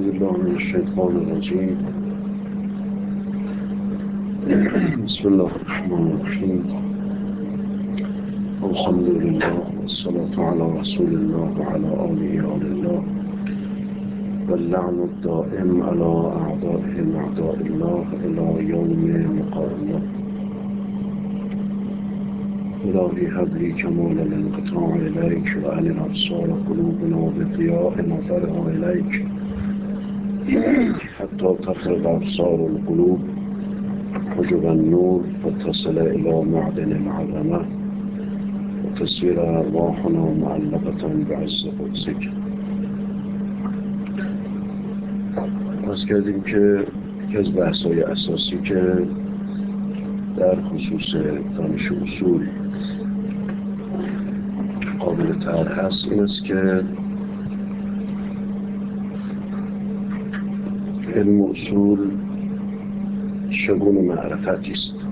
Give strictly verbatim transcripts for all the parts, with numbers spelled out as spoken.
بالله من الشيطان الرجيم. بسم الله الرحمن الرحيم. الحمد لله والصلاة على رسول الله وعلى آله وآل الله واللعن الدائم على أعدائهم أعداء الله إلى يوم لقاء الله. إلهي هب لي كمال الانقطاع إليك وأن الأبصار قلوبنا بضياء نظرها إليك حتى تفرغ أبصار القلوب حجب النور فتصل إلى معدن العظمة وتصير أرواحنا معلقة بعز قدسك. از کردیم که یکی از بحث‌های اساسی که در خصوص دانش اصول قابل طرح هست این است که علم اصول چگونه معرفتی است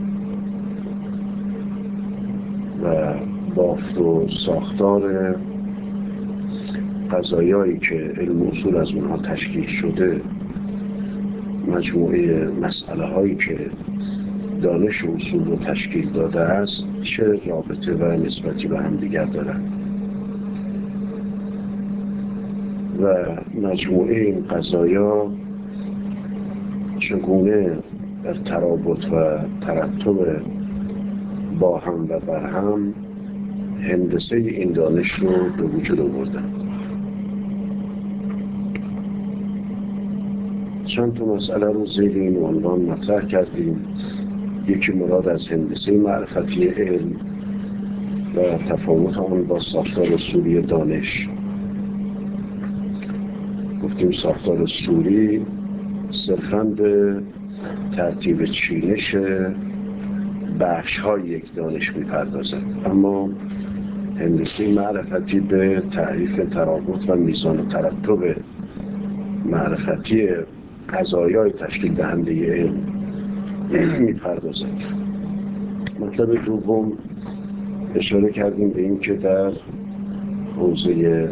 و بافت و ساختار قضایایی که علم اصول از اونها تشکیل شده، مجموعه مسئله هایی که دانش اصول رو تشکیل داده است، چه رابطه و نسبتی به هم دیگر دارند و مجموعه این قضایا چگونه در ترابط و ترتب با هم و بر هم هندسه این دانش رو به وجود آوردن. چند تا مسئله رو زیر این عنوان مطرح کردیم. یکی مراد از هندسه معرفتی علم و تفاوت آن با ساختار سوری دانش. گفتیم ساختار سوری صرفاً به ترتیب چینش بخش های یک دانش میپردازد، اما هندسه معرفتی به تعریف ترابط و میزان و ترتب معرفتی قضایای تشکیل دهنده علم میپردازد. مطلب دوم اشاره کردیم به این که در حوزه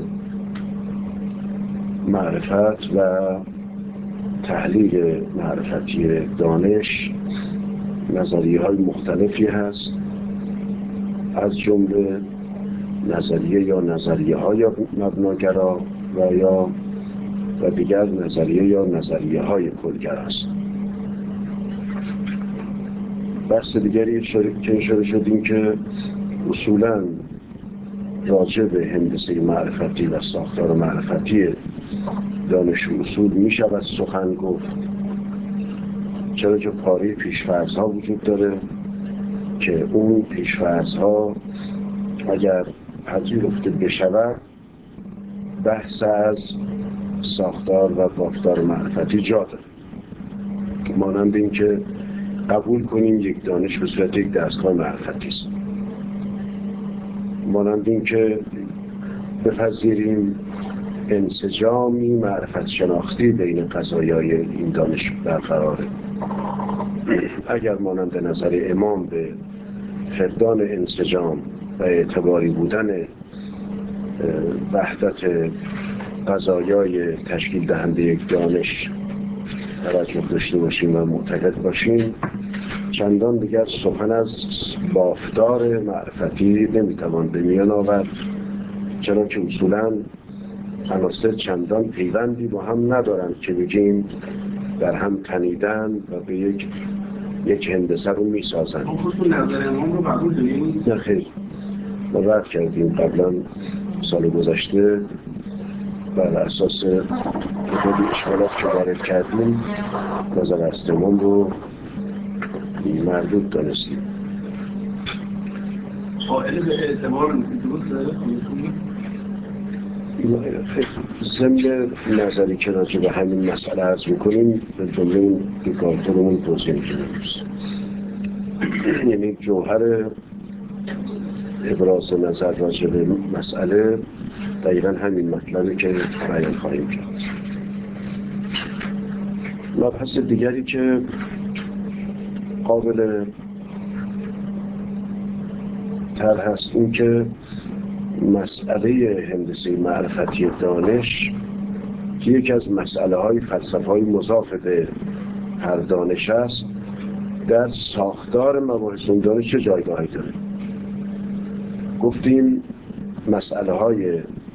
معرفت و تحلیل معرفتی دانش نظریه های مختلفی هست، از جمله نظریه یا نظریه های مبناگرا و یا و دیگر نظریه یا نظریه های کلگرا است. بحث دیگری که اشاره شدیم که اصولاً راجع به هندسه معرفتی و ساختار معرفتی دانش اصول می شود سخن گفت، چرا که پاره پیش‌فرض ها وجود داره که اون پیش‌فرض ها اگر پذیرفته بشود بحث از ساختار و بافتار معرفتی جا داره. مانند این که قبول کنیم یک دانش به صورت یک دستگاه معرفتی است، مانند این که بپذیریم انسجامی معرفت شناختی بین قضایای این دانش برقراره. اگر مانند نظر امام به فقدان انسجام و اعتباری بودن وحدت قضایای تشکیل دهنده یک دانش توجه داشته باشیم و معتقد باشیم، چندان دیگر سخن از بافتار معرفتی نمیتوان به میان آورد، چرا که اصولاً عناصر چندان پیوندی با هم ندارند که بگیم در هم تنیدن و به یک یک هندسه رو میسازند. خودتون نظر امام رو قبول دارید؟ نه خیر، ما رد کردیم قبلا سال گذشته بر اساس تعدادی اشکالات که وارد کردیم نظر از امام رو مردود دانستیم. قائل به اعتبار نیستید، درسته؟ ضمن نظری که راجع به همین مسئله عرض میکنیم به جمله اون بیکار خودمون توضیح میکنیم. یعنی جوهر ابراز نظر راجع به مسئله دقیقا همین مطلبی که بیان خواهیم کرد. مبحث دیگری که قابل طرح هست این که مسئله هندسه معرفتی دانش که یکی از مسئله های فلسفه های مضاف به هر دانش است، در ساختار مباحث اون دانش چه جایگاهی داره. گفتیم مسئله های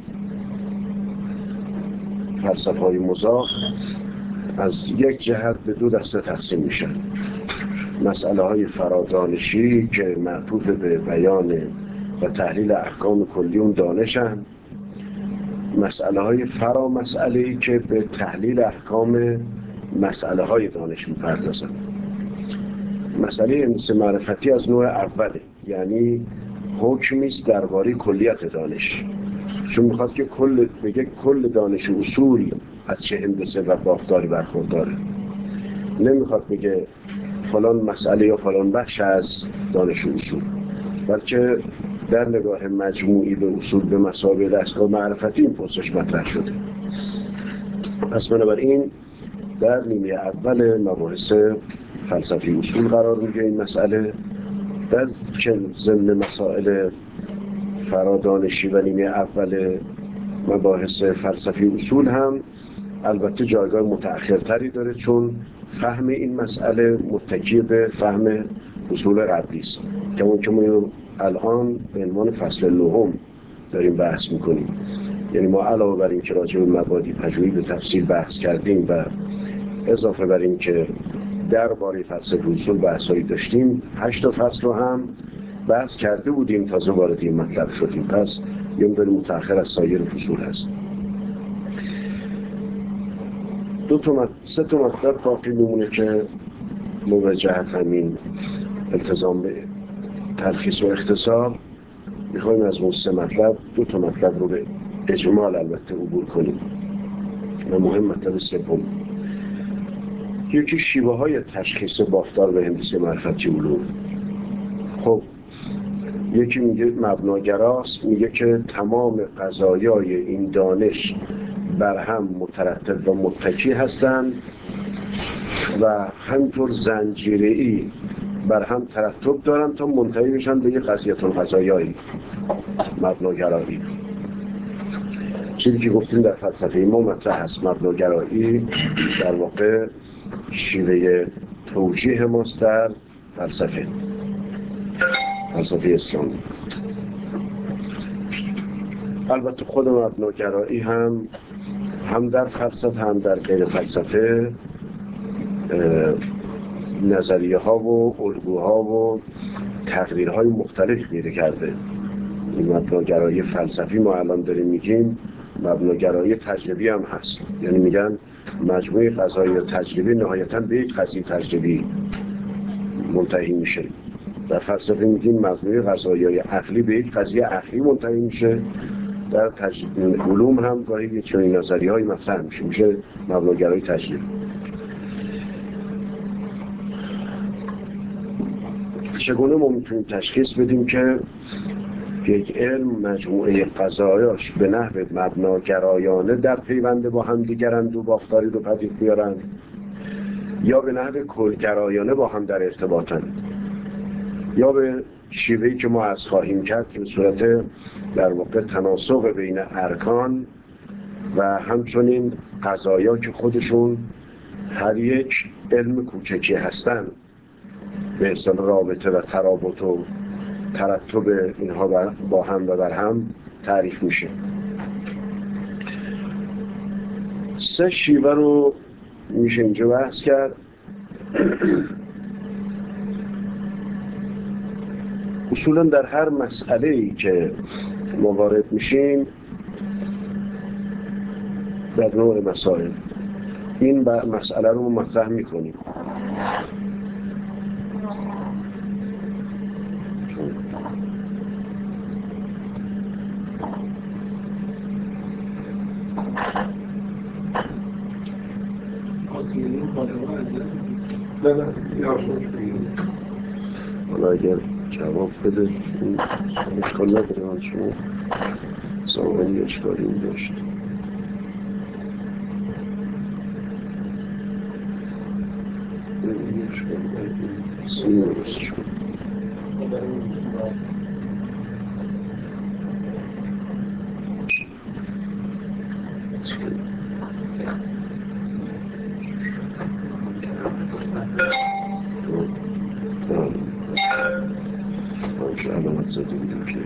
فلسفه های مضاف از یک جهت به دو دسته تقسیم میشن. مسئله های فرادانشی که معطوف به بیان و تحلیل احکام کلی اون دانشن، مسئله های فرا مسئله‌ای که به تحلیل احکام مسئله های دانش میپردازن. مسئله هندسه معرفتی از نوع اوله، یعنی حکمی است درباره کلیت دانش، چون میخواد که کل بگه کل دانش و اصول از چه هندسه و بافتاری برخورداره. نمیخواد بگه فلان مسئله یا فلان بخش از دانش و اصول، بلکه در نگاه مجموعی به اصول به مثابه دستگاه معرفتی این پرسش مطرح شده. پس بنابراین در نیمه اول مباحث فلسفی اصول قرار میگیره این مسئله، در ضمن مسائل فرادانشی و نیمه اول مباحث فلسفی اصول هم البته جایگاه متأخرتری داره، چون فهم این مسئله متکی به فهم فصول قبلی است که اون که ما الان به عنوان فصل نهم داریم بحث میکنیم. یعنی ما علاوه بر این که راجع به مبادی پژوهی به تفصیل بحث کردیم و اضافه بر این که درباره فلسفه اصول بحثایی داشتیم، هشت تا فصل رو هم بحث کرده بودیم، تازه وارد این مطلب شدیم. پس یه مقدار متأخر از سایر فصول هست. دو تا مط... سه تا مطلب باقی میمونه که موجهت همین التزام به تلخیص و اختصار میخوایم از اون سه مطلب دو تا مطلب رو به اجمال البته عبور کنیم. و مهم مطلب سوم، یکی شیوه های تشخیص بافتار به هندسه معرفتی علوم. خب یکی میگه مبناگراست، میگه که تمام قضایای این دانش بر هم مترتب و متکی هستند و همینطور زنجیره‌ای بر هم ترتب دارن تا منتهی میشن به یه قضیة القضایایی، مبناگرایی. چیزی که گفتیم در فلسفه ما مطرح هست. مبناگرایی در واقع شیوه توجیه ماست در فلسفه فلسفه اسلامی. البته خود مبناگرایی هم هم در فلسفه هم در غیر فلسفه نظریه ها و الگوها و تقریرهای مختلف پیدا کرده. این مبناگرایی فلسفی ما الان داریم میگیم، مبناگرایی تجربی هم هست. یعنی میگن مجموعه قضایی تجربی نهایتاً به یک قضیه تجربی منتهی میشه. در فلسفه میگیم مجموعه قضایی عقلی به یک قضیه عقلی منتهی میشه. در تج... علوم هم گاهی چنین نظریه‌های مطرح میشه، میشه مبناگرایی تجربی. چگونه ما میتونیم تشخیص بدیم که یک علم مجموعه قضایاش به نحو مبناگرایانه در پیوند با هم دیگرند و بافتاری رو پدید بیارند، یا به نحو کلگرایانه با هم در ارتباطند، یا به شیوهی که ما عرض خواهیم کرد که به صورت در واقع تناسق بین ارکان و همچنین قضایا که خودشون هر یک علم کوچکی هستند به اصطلاح رابطه و ترابط و ترتب اینها با هم و بر هم تعریف میشه. سه شیوه رو میشه اینجا بحث کرد. اصولا در هر مسئله‌ای که ما وارد میشیم در نوع مسائل این مسئله رو مطرح میکنیم. حالا اگر جواب بده این اشکال نداره، من شما زمانی اشکالی می داشت. این اشکال باید سیم درست شد. مثال زده بودیم که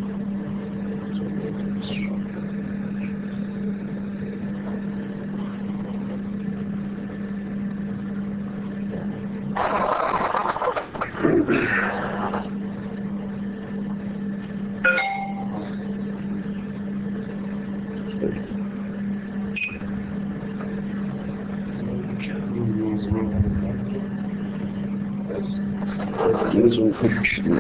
میزون خوب کشیدیم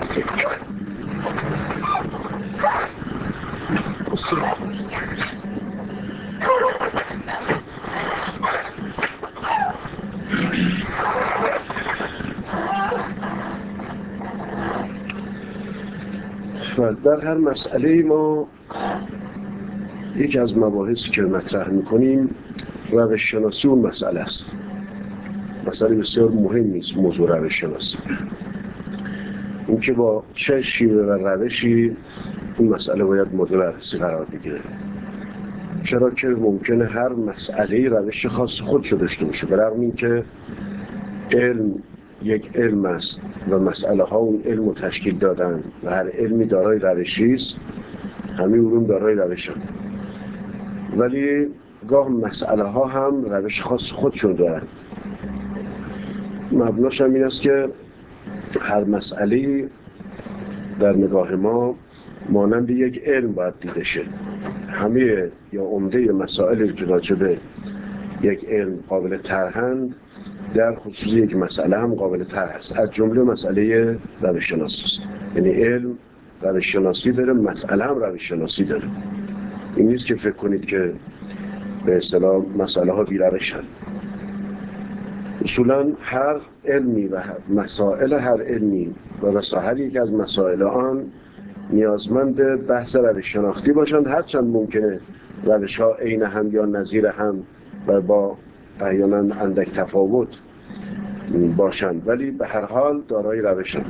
و در هر مسئله ما یکی از مباحثی که مطرح میکنیم روش شناسی اون مسئله است. مسئله بسیار مهمی است موضوع روش شناسی، این که با چه شیوه و روشی این مسئله باید مورد بررسی قرار بگیره، چرا که ممکنه هر مسئله روش خاص خودشو داشته باشه، برغم این که علم یک علم است و مسئله ها اون علم رو تشکیل دادن و هر علمی دارای روشی است، همه علوم دارای روشن، ولی گاه مسئله ها هم روش خاص خودشون دارن. مبناش هم این است که هر مسئله در نگاه ما مانند یک علم باید دیده شه. همه یا عمده مسائلی که راجع به یک علم قابل طرحند در خصوص یک مسئله هم قابل طرح است، از جمله مسئله روش شناسی است. یعنی علم روش شناسی داره، مسئله هم روش شناسی داره. این نیست که فکر کنید که به اصطلاح مسئله ها بی روشن. اصولا هر علمی و مسائل هر علمی و مثلا هر یک از مسائل آن نیازمند بحث روش شناختی باشند، هرچند ممکنه روش ها عین هم یا نظیر هم و با احیانا اندک تفاوت باشند، ولی به هر حال دارای روشند.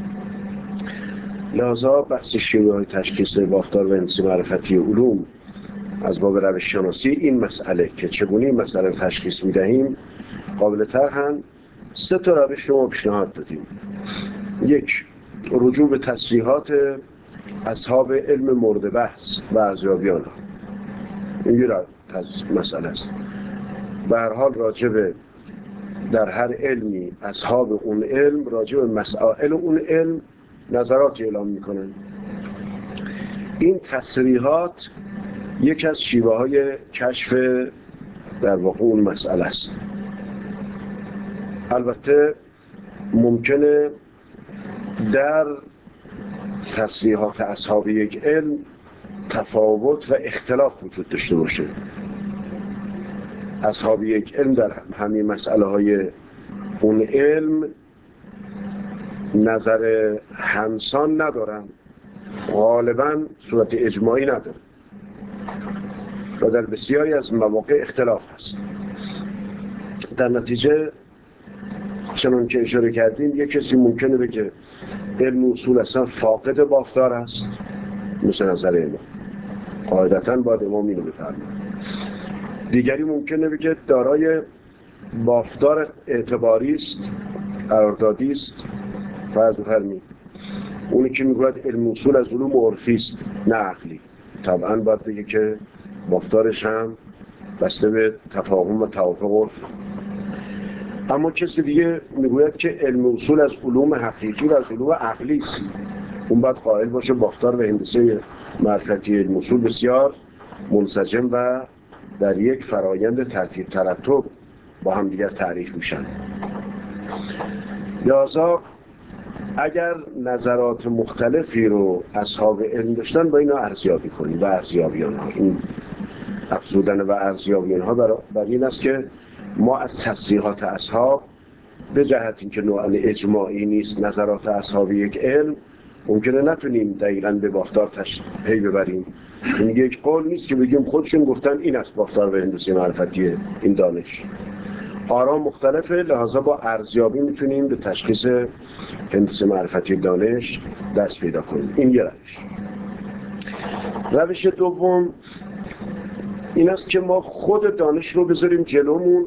لذا بحث شیوه های تشخیص بافتار و هندسه معرفتی علوم از باب روش شناسی این مسئله که چگونه این مسئله رو تشخیص میدهیم قابل طرحند. سه تا روش شما پیشنهاد دادیم. یک، رجوع به تصریحات اصحاب علم مورد بحث و ارزیابی آنها. این یه مسئله است. به هر حال راجع به در هر علمی اصحاب اون علم راجع به مسائل اون علم نظراتی اعلام میکنن. این تصریحات یک از شیوه های کشف در واقع اون مسئله است. البته ممکنه در تصریحات اصحاب یک علم تفاوت و اختلاف وجود داشته باشه. اصحاب یک علم در همین مسئله های اون علم نظر همسان ندارن، غالبا صورت اجماعی نداره و در بسیاری از مواقع اختلاف هست. در نتیجه چنان که اشاره کردیم یک کسی ممکنه بگه علم اصول اصلا فاقد بافتار است، مثل نظر امام، قاعدتاً باید امام اینو بفرماید. دیگری ممکنه بگه دارای بافتار اعتباری است، قراردادی است، فرض فرمی. اونی که میگوید علم اصول از علوم عرفی است نه عقلی، طبعاً باید بگه که بافتارش هم بسته به تفاهم و توافق عرف. اما کسی دیگه میگوید که علم اصول از علوم حقیقی و از علوم عقلی است، اون باید قائل باشه بافتار و هندسه معرفتی علم اصول بسیار منسجم و در یک فرایند ترتیب ترتب با هم دیگر تعریف میشن. لذا اگر نظرات مختلفی رو اصحاب علم داشتن با اینا ارزیابی کنیم و ارزیابی آنها، این افزودن و ارزیابی آنها بر این است که ما از تصریحات اصحاب به جهت اینکه نوعاً اجماعی نیست نظرات اصحاب یک علم، ممکنه نتونیم دقیقاً به بافتار پی ببریم. این یک قول نیست که بگیم خودشون گفتن این است بافتار و هندسه معرفتی این دانش. آرا مختلفه، لحاظا با ارزیابی میتونیم به تشخیص هندسه معرفتی دانش دست پیدا کنیم. این یه روش. روش دوم این است که ما خود دانش رو بذاریم جلومون.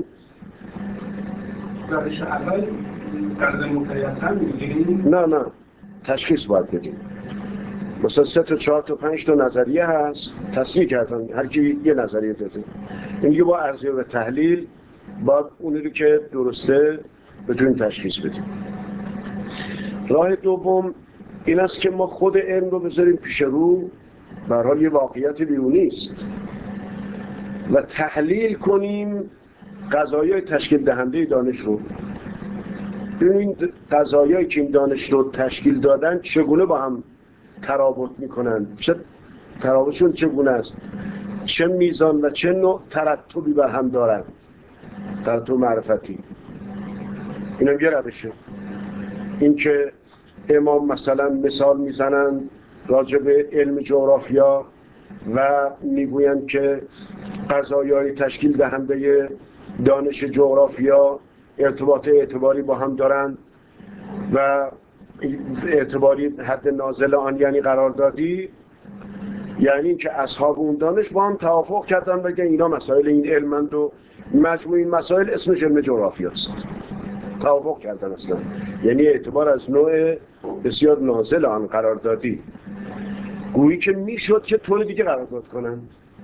روش اول قدر متیقن میگیریم؟ نه نه، تشخیص باید بدیم. مثلا سه تا چهار تا پنج تا نظریه هست، تصریح کردن، هر کی یه نظریه داده. این دیگه با ارزیابی و تحلیل باید اونی رو که درسته بتونیم تشخیص بدیم. راه دوم این است که ما خود علم رو بذاریم پیش رو، به هر حال یه واقعیت بیرونی است، و تحلیل کنیم قضایای تشکیل دهنده دانش رو. ببینید قضایایی که این دانش رو تشکیل دادن چگونه با هم ترابط میکنن، چه ترابطشون چگونه است، چه میزان و چه نوع ترتبی بر هم دارن، ترتب معرفتی. اینم یه روشه. این که امام مثلا مثال میزنن راجع به علم جغرافیا و میگویند که قضایای تشکیل دهنده دانش جغرافیا ارتباط اعتباری با هم دارن و اعتباری حد نازل آن یعنی قراردادی، یعنی اینکه اصحاب اون دانش با هم توافق کردن بگن اینا مسائل این علمند و مجموع این مسائل اسمش علم جغرافیا است. توافق کردن اصلا، یعنی اعتبار از نوع بسیار نازل آن قراردادی. گویی که میشد که طور دیگه قرارداد کنن.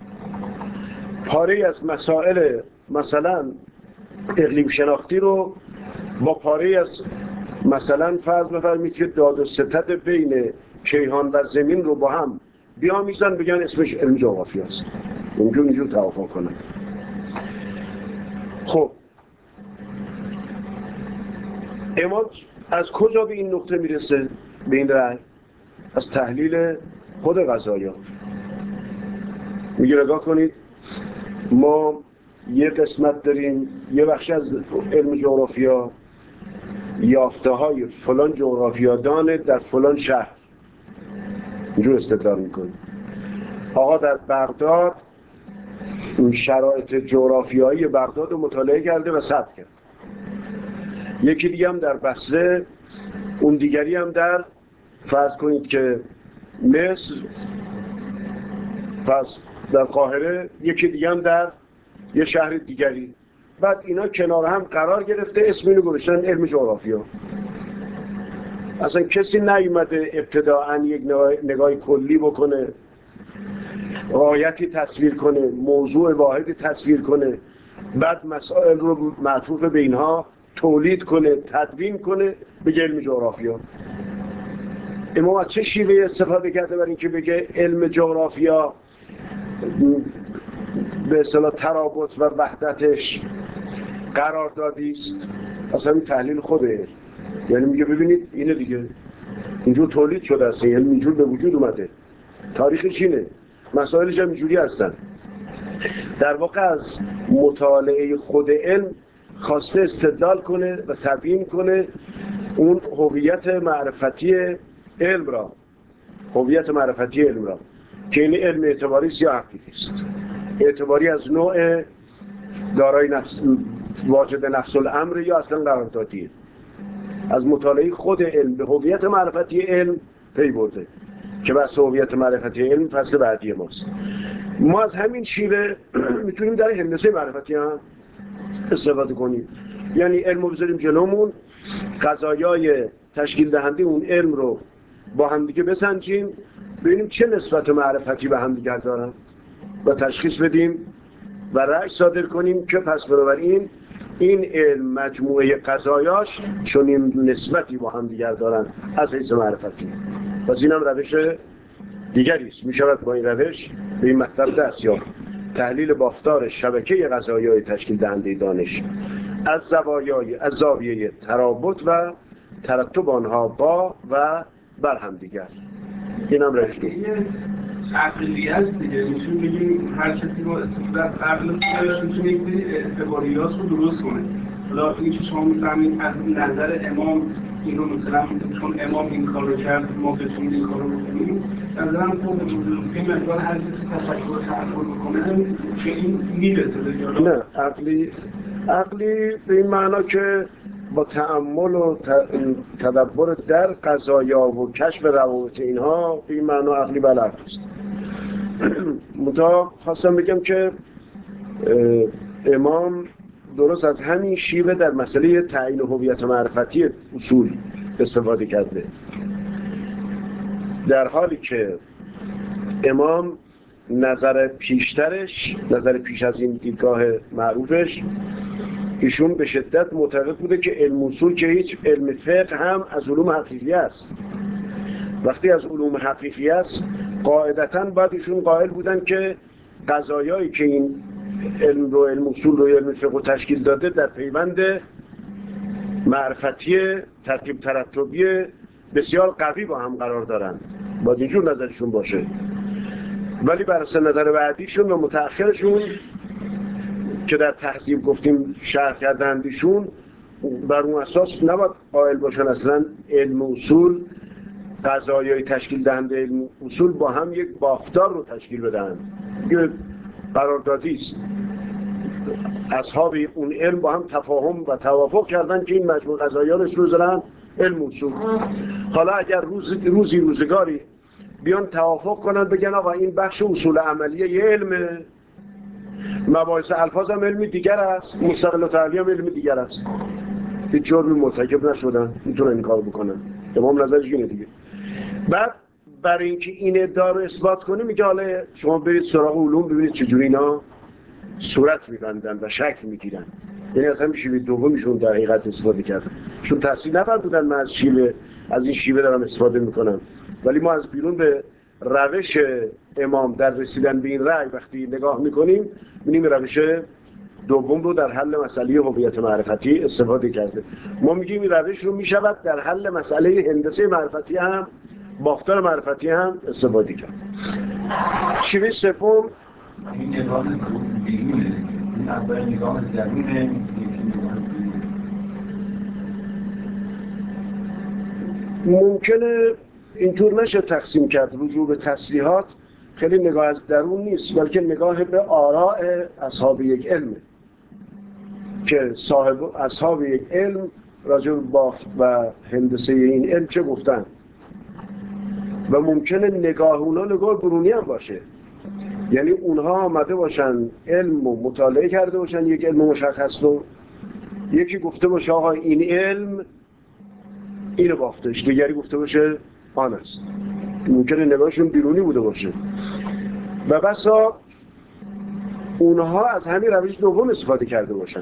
پاره از مسائل مثلا اقلیم شناختی رو با پاره از مثلا فرض بفرمایید که داد و ستد بین کیهان و زمین رو با هم بیامیزن بگن اسمش علم جغرافیا است. اونجور اینجور توافق کنن. خب امام از کجا به این نقطه میرسه؟ به این رأی از تحلیل خود قضایا. میگه نگاه کنید ما یه قسمت داریم، یه بخش از علم جغرافیا، یافته های فلان جغرافیادان در فلان شهر، اینجور استدلال میکنه. آقا در بغداد شرایط جغرافیایی بغداد رو مطالعه کرده و ثبت کرد. یکی دیگه هم در بصره، اون دیگری هم در فرض کنید که مصر، فرض در قاهره، یکی دیگه هم در یه شهر دیگری. بعد اینا کنار هم قرار گرفته، اسم اینو گذاشتن علم جغرافیا. اصلا کسی نیومده ابتداعاً یک نگاه کلی بکنه، غایتی تصویر کنه، موضوع واحدی تصویر کنه، بعد مسائل رو معطوف به اینها تولید کنه، تدوین کنه، بگه علم جغرافیا. امام از چه شیوه استفاده کرده برای اینکه بگه علم جغرافیا به اصطلاح ترابط و وحدتش قراردادی است؟ اصلا این تحلیل خوده. یعنی میگه ببینید اینه دیگه، اینجور تولید شده است، یعنی اینجور به وجود اومده، تاریخش اینه، مسائلش هم اینجوری هستن. در واقع از مطالعه خود علم خواسته استدلال کنه و تبیین کنه اون هویت معرفتی علم را، هویت معرفتی علم را که این علم اعتباری است یا حقیقی است. اعتباری از نوع دارای نفس، واجد نفس الامر، یا اصلا قراردادیه. از مطالعه خود علم به هویت معرفتی علم پی برده که بحث هویت معرفتی علم فصل بعدی ماست. ما از همین شیوه میتونیم در هندسه معرفتی هم استفاده کنیم. یعنی علم رو بذاریم جلومون، قضایای تشکیل دهنده اون علم رو با همدیگه بسنجیم، ببینیم چه نسبت معرفتی به همدیگه دارن و تشخیص بدیم و رأی صادر کنیم که پس بنابراین این علم مجموعه قضایاش چنین نسبتی با هم دیگر دارن از حیث معرفتی. پس اینم روش دیگری است. میشود با این روش به این مطلب دست یافت: تحلیل بافتار شبکه قضایای تشکیل دهنده دانش از زوایای از زاویه ترابط و ترتب آنها با و بر هم دیگر. اینم روش دو عقلی هست دیگه. میتونیم بگیم هر کسی با استفاده از عقل خودش میتونه یک سری اعتباریات رو درست کنه. حالا اینکه شما میفهمید از نظر امام این رو مثلا چون امام این کار رو کرد ما بتونیم این کار رو بکنیم، نظرم خب این مقدار هر کسی تفکر تحمل بکنه که این میرسه به جلو. نه عقلی عقلی به این معنا که با تأمل و تدبر در قضایا و کشف روابط اینها، به این معنا عقلی بله است. متا خواستم بگم که امام درست از همین شیوه در مسئله تعیین هویت معرفتی اصول استفاده کرده. در حالی که امام نظر پیشترش، نظر پیش از این دیدگاه معروفش، ایشون به شدت معتقد بوده که علم اصول که هیچ علم فقه هم از علوم حقیقی است. وقتی از علوم حقیقی است قاعدتاً باید ایشون قائل بودن که قضایایی که این علم رو، علم اصول رو، علم فقه رو تشکیل داده در پیوند معرفتی ترتیب ترتبی بسیار قوی با هم قرار دارند. باید اینجور نظرشون باشه. ولی بر اساس نظر بعدیشون و متأخرشون که در تهذیب گفتیم شرح کردند، ایشون بر اون اساس نباید قائل باشن اصلا علم اصول، قضایای تشکیل دهنده علم اصول با هم یک بافتار رو تشکیل بدن. یک قراردادی است. اصحاب اون علم با هم تفاهم و توافق کردن که این مجموع قضایا رو اسم بزنن علم اصول. حالا اگر روز روزی روزگاری بیان توافق کنن بگن آقا این بخش اصول عملیه یه علمه، مباحث الفاظ هم علمی دیگر است، مستقل و تعالی هم علمی دیگر است، هیچ جرمی مرتکب نشدن، میتونن این کار بکنن. امام نظرش اینه دیگه. بعد برای اینکه این ادعا رو اثبات کنه میگه حالا شما برید سراغ علوم ببینید چجوری اینا صورت میبندن و شکل میگیرن. یعنی از همین شیوه دومیشون در حقیقت استفاده کردن. چون تحصیل نفرمودن من از شیوه از این شیوه دارم استفاده میکنم، ولی ما از بیرون به روش امام در رسیدن به این رأی وقتی نگاه میکنیم می‌بینیم روش دوم رو در حل مسئله هویت معرفتی استفاده کرده. ما میگیم این روش رو میشود در حل مسئله هندسه معرفتی هم، بافتار معرفتی هم استفاده کرد. شیوه سوم این نگاه بیرونه، این اول نگاه از درونه، یکی نگاه از بیرونه. ممکنه اینجور نشه تقسیم کرد. رجوع به تصریحات خیلی نگاه از درون نیست، بلکه نگاه به آراء اصحاب یک علم که صاحب اصحاب یک علم راجع به بافت و هندسه این علم چه گفتن. و ممکنه نگاه اونا نگاه برونی هم باشه، یعنی اونها آمده باشن علم و مطالعه کرده باشن یک علم مشخص رو، یکی گفته باشه آقا این علم اینو بافتش، دیگری گفته باشه آن است. ممکنه نگاهشون بیرونی بوده باشه و بسا اونها از همین روش دوم استفاده کرده باشن،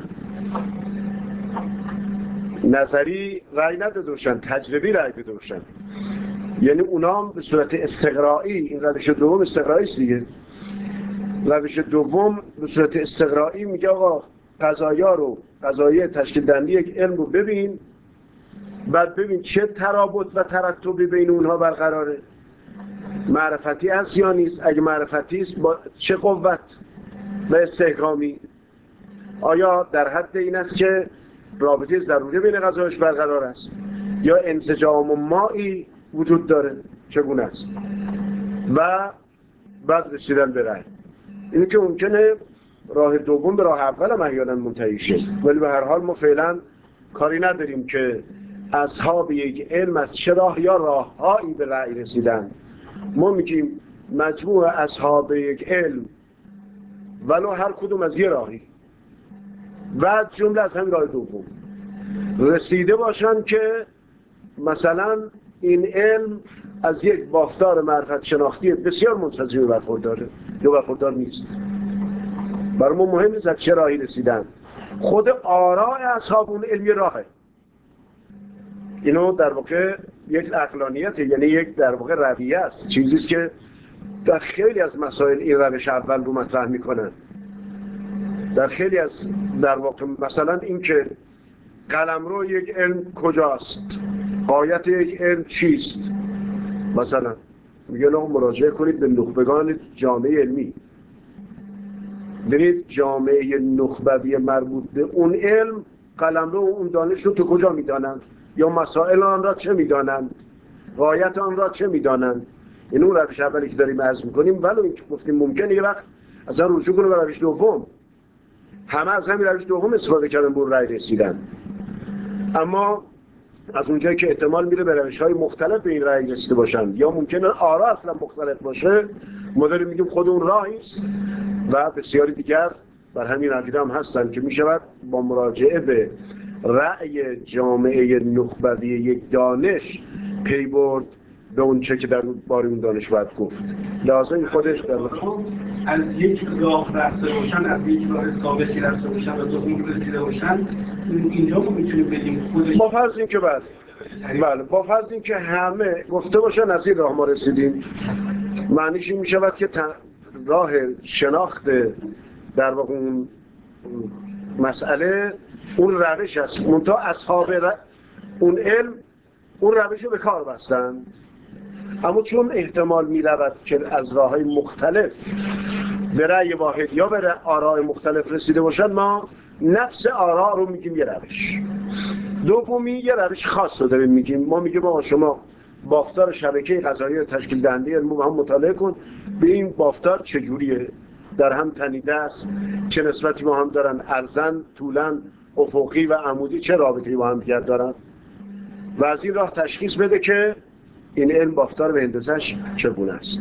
نظری رأی نداده باشن، تجربی رأی داده باشن. یعنی اونا هم به صورت استقرایی، این روش دوم استقرایی است دیگه، روش دوم به صورت استقرایی میگه آقا قضایا رو، قضایای تشکیل دهنده یک علم رو ببین، بعد ببین چه ترابط و ترتبی بین اونها برقراره، معرفتی است یا نیست، اگه معرفتی است با چه قوت و استحکامی، آیا در حد این است که رابطه ضروری بین قضایاش برقرار است یا انسجام و مایی وجود داره، چگونه است، و بعد رسیدن به رأی. اینه که ممکنه راه دوم به راه اول هم احیانا منتهی شه، ولی به هر حال ما فعلا کاری نداریم که اصحاب یک علم از چه راه یا راههایی به رأی رسیدن. ما میگیم مجموع اصحاب یک علم ولو هر کدوم از یه راهی و جمله از همین راه دوم رسیده باشن که مثلا این علم از یک بافتار معرفت شناختی بسیار منسجم برخورداره یا برخوردار نیست. برای ما مهم نیست از چه راهی رسیدن، خود آراء اصحاب اون علمی راهه. اینو در واقع یک عقلانیته، یعنی یک در واقع رویه است، چیزی است که در خیلی از مسائل این روش اول رو مطرح میکنن. در خیلی از در واقع مثلا این که قلمرو یک علم کجاست، غایت یک علم چیست، مثلا میگن آقا مراجعه کنید به نخبگان جامعه علمی، برید جامعه نخبوی مربوط به اون علم قلمرو اون دانش رو تو کجا میدانند یا مسائل آن را چه میدانند، غایت آن را چه میدانند. این اون روش اولی که داریم عرض میکنیم، ولو اینکه گفتیم ممکنه یه وقت اصلا رجوع کنه به روش دوم، همه از همین روش دوم استفاده کردن به رأی رسیدن، اما از اونجایی که احتمال میره به روش‌های مختلف به این رأی رسیده باشن یا ممکنه آرا اصلا مختلف باشه، ما داریم میگیم خود اون راهی است و بسیاری دیگر بر همین عقیده هم هستن که میشود با مراجعه به رأی جامعه نخبوی یک دانش پی برد به اون چه که در باره اون دانش باید گفت. لازم این خودش در از یک راه رفته باشن، از یک راه ثابتی رفته باشن و به اون رسیده باشن، اینجا ما میتونیم بگیم خودش با فرض این که بله بله با فرض این که همه گفته باشن از این راه ما رسیدیم، معنیش این میشود که راه شناخت در واقع اون مسئله اون روش است. منتها اصحاب ر... اون علم اون روش رو به کار بستن، اما چون احتمال می رود که از راه‌های مختلف به رأی واحد یا به آراء مختلف رسیده باشن، ما نفس آراء رو میگیم یه روش. دومی یه روش خاص رو داریم میگیم، ما میگیم آقا شما بافتار شبکه غذایی تشکیل دهنده علم رو هم مطالعه کن، به این بافتار چجوریه، در هم تنیده است، چه نسبتی با هم دارن، عرضاً، طولاً، افقی و عمودی چه رابطه‌ای با هم دیگر دارن، و از این راه تشخیص بده که این علم بافتار به هندسه‌اش چگونه است.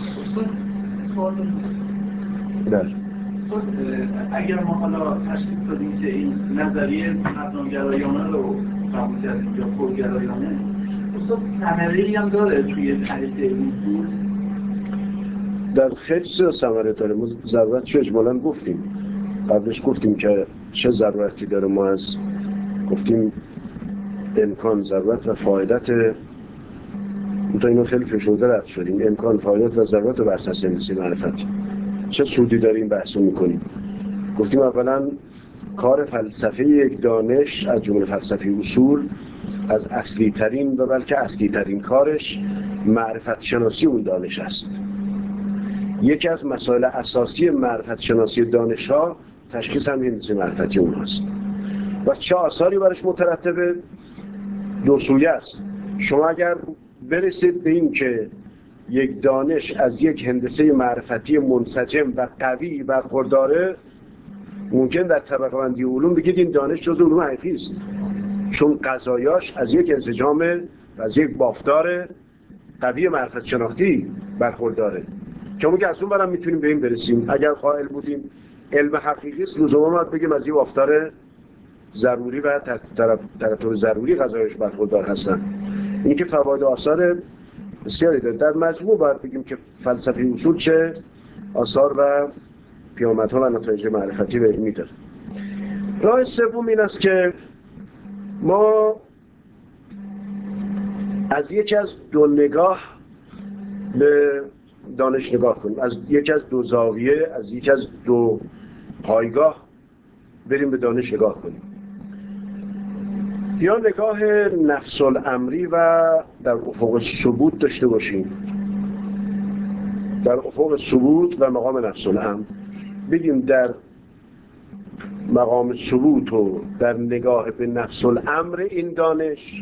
بله. اگر ما حالا تشخیص دادیم که این نظریه مردم‌گرایانه رو قبول کردیم یا پرگرایانه، استاد ثمره‌ای هم داره توی تعریف اصول؟ در خیلی چیزا ثمره داره. ما ضرورتش رو اجمالاً گفتیم، قبلش گفتیم که چه ضرورتی داره. ما از گفتیم امکان، ضرورت و فایدت، تا اینو خیلی فشرده رد شدیم، امکان، فایدت و ضرورت بحث هست هندسه معرفتی. چه سودی داریم بحث رو میکنیم؟ گفتیم اولا کار فلسفه یک دانش از جمله فلسفه اصول از اصلی ترین و بلکه اصلی ترین کارش معرفت شناسی اون دانش است. یکی از مسائل اساسی معرفت شناسی دانش ها تشخیص هم هندسه معرفتی اون هست و چه آثاری برش مترتبه؟ دو سویه است. شما اگر برسید به این که یک دانش از یک هندسه معرفتی منسجم و قوی برخورداره، ممکن در طبقه بندی علوم بگید این دانش جزء علوم حقیقی است، چون قضایاش از یک انسجام و از یک بافتار قوی معرفت شناختی برخورداره، که اون که از اون برم میتونیم به این برسیم. اگر قائل بودیم علم حقیقی است، لزوما باید بگیم از این بافتار ضروری و ترتب ضروری قضایاش برخوردار هستن. این که فواید و آثار بسیاری داره. در مجموع باید بگیم که فلسفه اصول چه آثار و پیامدها و نتایج معرفتی و علمی داره. راه سوم این است که ما از یکی از دو نگاه به دانش نگاه کنیم، از یکی از دو زاویه، از یکی از دو پایگاه بریم به دانش نگاه کنیم. یا نگاه نفس الامری و در افق ثبوت داشته باشیم، در افق ثبوت و مقام نفس الامر بگیم در مقام ثبوت و در نگاه به نفس الامر این دانش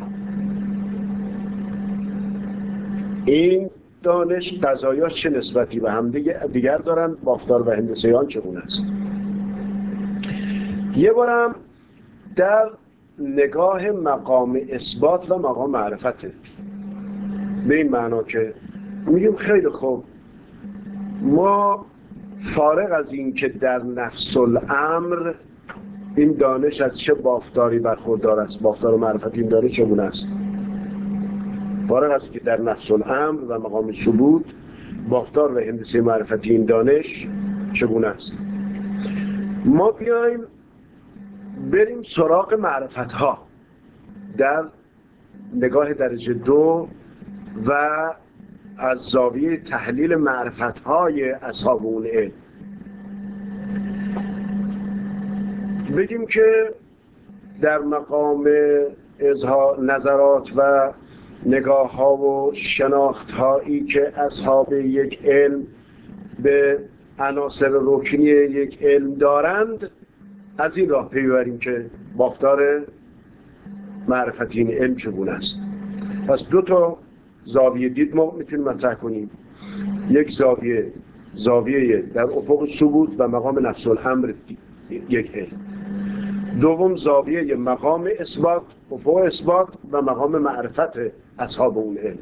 این دانش قضایاش چه نسبتی به هم دیگر دارن، بافتار و هندسه آن چگونه است. یه بارم در نگاه مقام اثبات و مقام معرفته، به این معنا که میگیم خیلی خوب، ما فارغ از این که در نفس الامر این دانش از چه بافتاری برخوردار است، بافتار و معرفت این دانش چگونه است، فارغ از که در نفس الامر و مقام ثبوت بافتار و هندسه معرفتی این دانش چگونه است، ما بیایم بریم سراغ معرفت ها در نگاه درجه دو و از زاویه تحلیل معرفت های اصحاب اون علم بگیم که در مقام اظهار نظرات و نگاه ها و شناخت هایی که اصحاب یک علم به عناصر رکنی یک علم دارند، از این راه پی ببریم که بافتار معرفتی این علم چگونه است. پس دو تا زاویه دید ما میتونیم مطرح کنیم. یک زاویه زاویه در افق ثبوت و مقام نفس الامر یک علم. دوم زاویه مقام اثبات، افق اثبات و مقام معرفت اصحاب اون علم.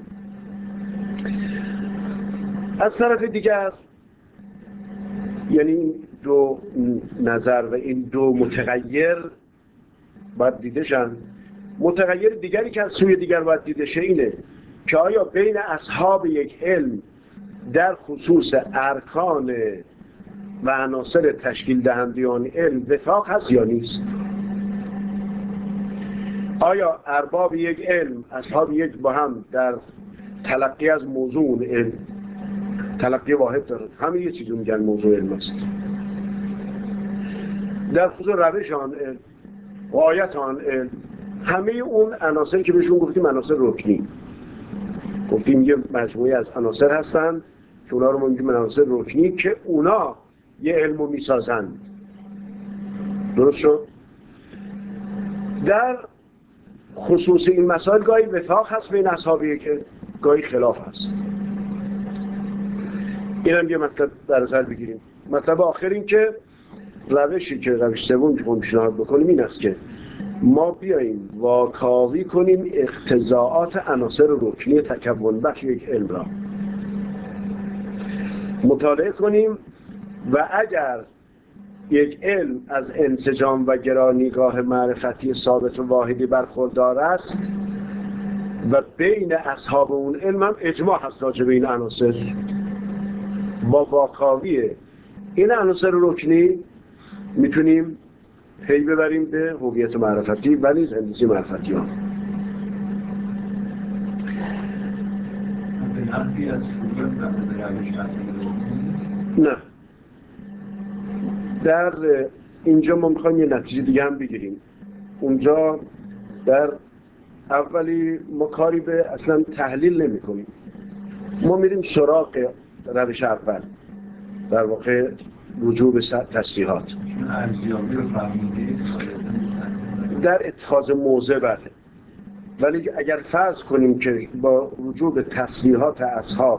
از طرف دیگر یعنی این دو نظر و این دو متغیر باید دیده شن. متغیر دیگری که از سوی دیگر باید دیده شه اینه که آیا بین اصحاب یک علم در خصوص ارکان و عناصر تشکیل دهنده آن علم وفاق هست یا نیست؟ آیا ارباب یک علم، اصحاب یک با هم در تلقی از موضوع اون علم تلقی واحد دارن؟ همه یه چیزی میگن موضوع علم است. در خصوص روش آن علم، غایت آن علم، همه اون عناصری که بهشون گفتیم عناصر رکنی، گفتیم یه مجموعه از عناصر هستن که اونا رو ما میگیم عناصر رکنی که اونا یه علمو میسازند. درست شد؟ در خصوص این مسائل گاهی وفاق هست بین اصحابی که گاهی خلاف هست. این هم یه مطلب در نظر بگیریم. مطلب آخر این که روشی که روش سوم که ما پیشنهاد بکنیم این است که ما بیاییم واکاوی کنیم اقتضاعات عناصر رکنی تکون بخش یک علم را مطالعه کنیم و اگر یک علم از انسجام و گرانیگاه معرفتی ثابت و واحدی برخوردار است و بین اصحاب اون علم هم اجماع هست راجع به این عناصر، با واکاوی این عناصر رکنی میتونیم پی ببریم به هویت معرفتی و نیز هندسه معرفتی ها. نه، در اینجا ما میخوایم یه نتیجه دیگه هم بگیریم. اونجا در اولی ما کاری به اصلا تحلیل نمی کنیم، ما میریم سراغ روش اول، در واقع رجوع به تصریحات در اتخاذ موضع. بله، ولی اگر فرض کنیم که با رجوع به تصریحات اصحاب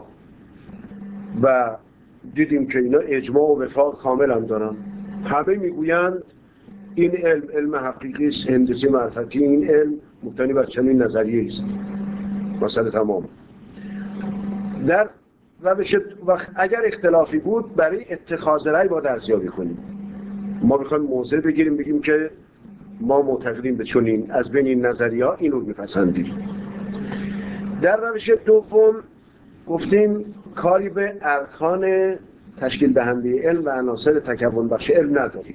و دیدیم که اینا اجماع و وفاق کامل هم دارن، همه میگویند این علم علم حقیقی است، هندسه معرفتی، این علم مبتنی بر چنین نظریه است، مسئله تمام. در روش وقت اگر اختلافی بود برای اتخاذ رأی با ارزیابی کنیم. ما میخوایم موضع بگیریم بگیم که ما معتقدیم به چنین، از بین این نظریه‌ها این رو میپسندیم. در روش دوم گفتیم کاری به ارکان تشکیل دهنده علم و عناصر تکون بخش علم نداریم،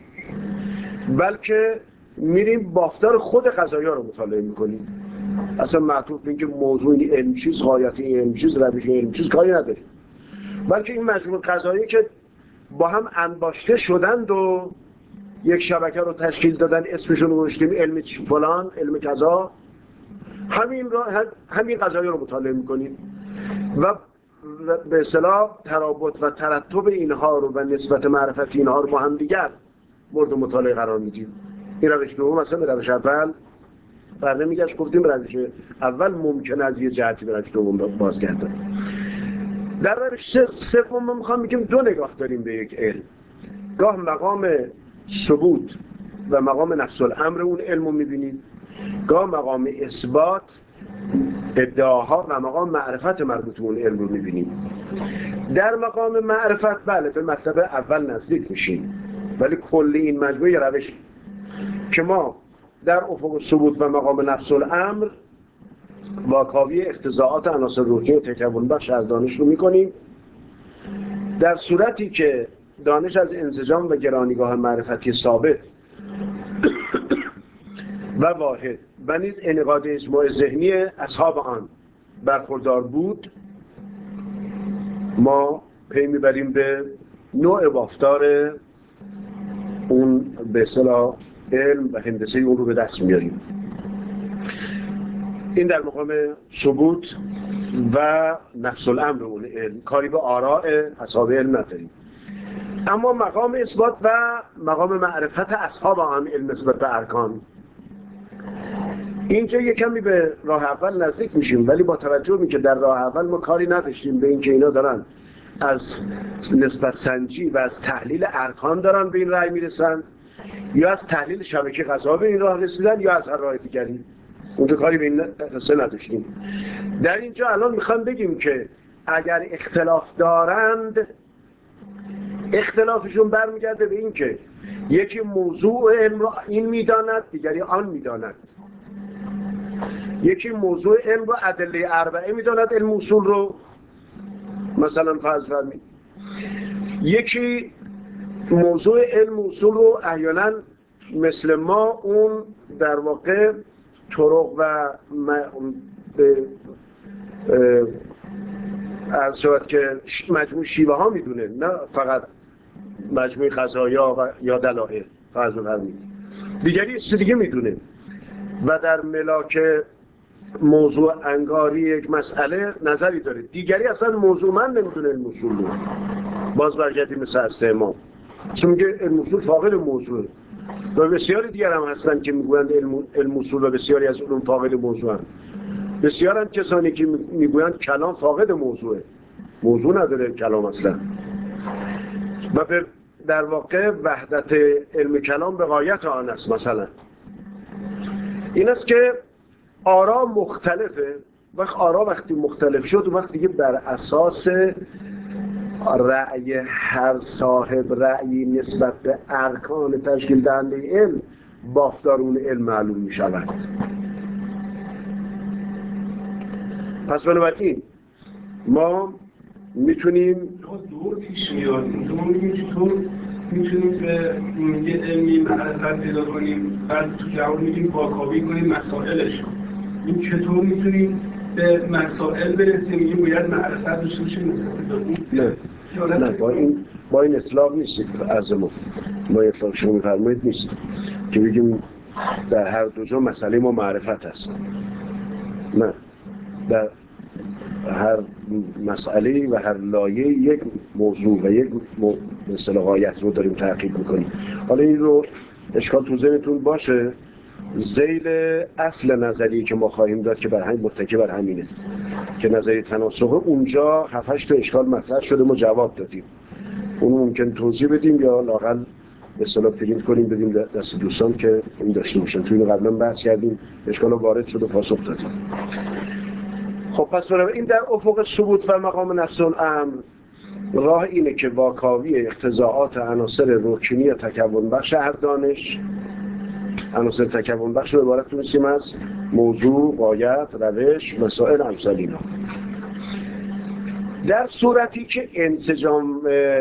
بلکه میریم بافتار خود قضایا رو مطالعه میکنیم. اصلا معطوف به اینکه موضوع این علم چیز، غایت این علم چیز، روش علم چیز کاری نداریم، بلکه این مجموعه قضایی که با هم انباشته شدند و یک شبکه رو تشکیل دادن، اسمشون رو گذاشتیم علم فلان، علم کذا، همین را همین قضایا رو مطالعه میکنیم و به اصطلاح ترابط و ترتب اینها رو و نسبت معرفت اینها رو با هم دیگر مورد مطالعه قرار میدیم. این روش دوم مثلا به روش اول برنامه میگشت، گفتیم روش اول ممکن از یه جهتی به روش دوم بازگردن. در روش سوم ما میخوام بگیم دو نگاه داریم به یک علم. گاه مقام ثبوت و مقام نفس الامر اون علم رو میبینیم، گاه مقام اثبات ادعاها و مقام معرفت مربوط به اون علم رو میبینیم. در مقام معرفت بله به مطلب اول نزدیک میشیم، ولی کلی این مجموعه روش که ما در افق ثبوت و مقام نفس الامر واکاوی اقتضاعات عناصر رکنی تکون بخش از دانش رو میکنیم، در صورتی که دانش از انسجام و گرانیگاه معرفتی ثابت و واحد و نیز انعقاد اجماع ذهنی اصحاب آن برخوردار بود، ما پی میبریم به نوع بافتار اون به اصطلاح علم و هندسه اون رو به دست میاریم. این در مقام ثبوت و نفس الامر اون علم، کاری به آراء اصحاب علم نداریم. اما مقام اثبات و مقام معرفت اصحاب آن علم نسبت به ارکان، اینجا یک کمی به راه اول نزدیک میشیم، ولی با توجه به که در راه اول ما کاری نداشتیم به اینکه اینا دارن از نسبت سنجی و از تحلیل ارکان دارن به این رأی میرسن، یا از تحلیل شبکه غذا به این راه رسیدن، یا از هر راه دیگری، اونجا کاری به این قصه نداشتیم. در اینجا الان میخوام بگیم که اگر اختلاف دارند، اختلافشون برمیگرده به این که یکی موضوع علم را این میداند، دیگری آن میداند. یکی موضوع علم رو ادله اربعه میداند، علم اصول رو مثلا فرض فرمید. یکی موضوع علم اصول رو احیانا مثل ما اون در واقع طرق و عرض شود که مجموع شیوه ها میدونه، نه فقط مجموع قضایا و یا دلائل فرض فرمید. دیگری چیز دیگه میدونه و در ملاک موضوع انگاری یک مسئله نظری داره، دیگری اصلا موضوع من نمیدونه علم اصول رو. باز برگردیم مثل هسته امام، چون میگه علم اصول فاقد موضوع و بسیاری دیگر هم هستن که میگویند علم اصول و بسیاری از علوم فاقد موضوع هم. بسیار هم کسانی که میگویند کلام فاقد موضوعه، موضوع نداره کلام اصلا. و در واقع وحدت علم کلام به غایت آن است. مثلا این است که آرا مختلفه، وقت آرا وقتی مختلف شد و وقتی که بر اساس رأی هر صاحب رأیی نسبت به ارکان تشکیل دهنده علم بافتار اون علم معلوم می شود. پس بنابراین ما میتونیم دور پیش میاد اینجا ما میگیم چطور میتونیم به یه علمی معرفت پیدا کنیم، بعد تو جواب میتونیم واکاوی کنیم مسائلش. این چطور میتونیم به مسائل برسیم؟ میگیم باید معرفت داشته باشیم نسبت به اون. نه نه با این با این اطلاق نیست. عرض ما با اطلاق شما میفرمایید نیست که بگیم در هر دو جا مسئله ما معرفت هست. نه، در هر مسئله و هر لایه یک موضوع و یک مثل غایت رو داریم تحقیق میکنیم. حالا این رو اشکال تو ذهنتون باشه، ذیل اصل نظری که ما خواهیم داد که بر همین متکی بر همینه که نظری تناسخ، اونجا هفت هشت تا اشکال مطرح شده ما جواب دادیم. اون ممکن توضیح بدیم یا لااقل به اصطلاح پرینت کنیم بدیم دست دوستان که این داشته باشن، چون قبلا بحث کردیم اشکال وارد شد و پاسخ دادیم. خب پس برای این در افق ثبوت و مقام نفس الامر راه اینه که واکاوی اقتضاعات عناصر رکنی یا تکون بخش هر دانش، عناصر تکون بخش رو عبارت دونستیم از موضوع، غایت، روش، مسائل امثال اینا. در صورتی که انسجام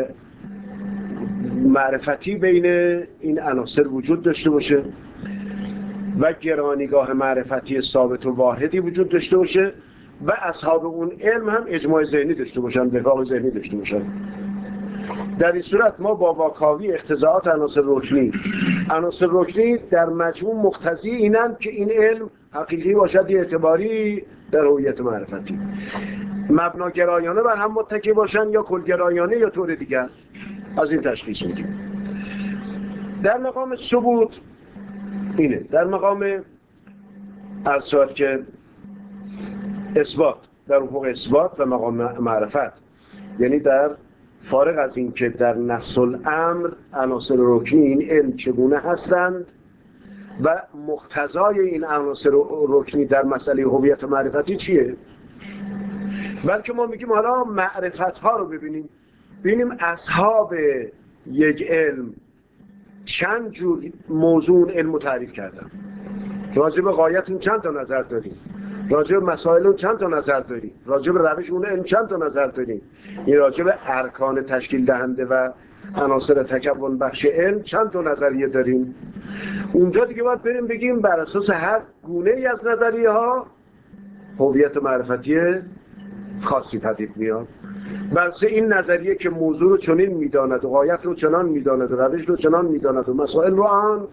معرفتی بین این عناصر وجود داشته باشه و گرانیگاه معرفتی ثابت و واحدی وجود داشته باشه و اصحاب اون علم هم اجماع ذهنی داشته باشن، وفاق ذهنی داشته باشن، در این صورت ما با واکاوی اقتضاعات عناصر رکنی، عناصر رکنی در مجموع مقتضی اینند که این علم حقیقی باشد یا اعتباری در هویت معرفتی، مبناگرایانه بر هم متکی باشن یا کلگرایانه یا طور دیگر. از این تشخیص میدیم. در مقام ثبوت اینه، در مقام ارسال که اثبات، در افق اثبات و مقام معرفت، یعنی در فارغ از این که در نفس الامر عناصر رکنی این علم چگونه هستند و مقتضای این عناصر رکنی در مسئله هویت معرفتی چیه، بلکه ما میگیم حالا معرفت ها رو ببینیم، ببینیم اصحاب یک علم چند جور موضوع علم رو تعریف کردن، راجع به غایت اون چند تا نظر داریم، راجع به مسائل اون چند تا نظر داریم، راجع به روش اون علم چند تا نظر داریم، این راجع به ارکان تشکیل دهنده و عناصر تکون بخش علم چند تا نظریه داریم. اونجا دیگه باید بریم بگیم بر اساس هر گونه ای از نظریه ها هویت معرفتی خاصی پدید میاد. بر اساس این نظریه که موضوع رو چنین میداند و غایت رو چنان میداند و روش رو چنان میداند و مسائل رو آن،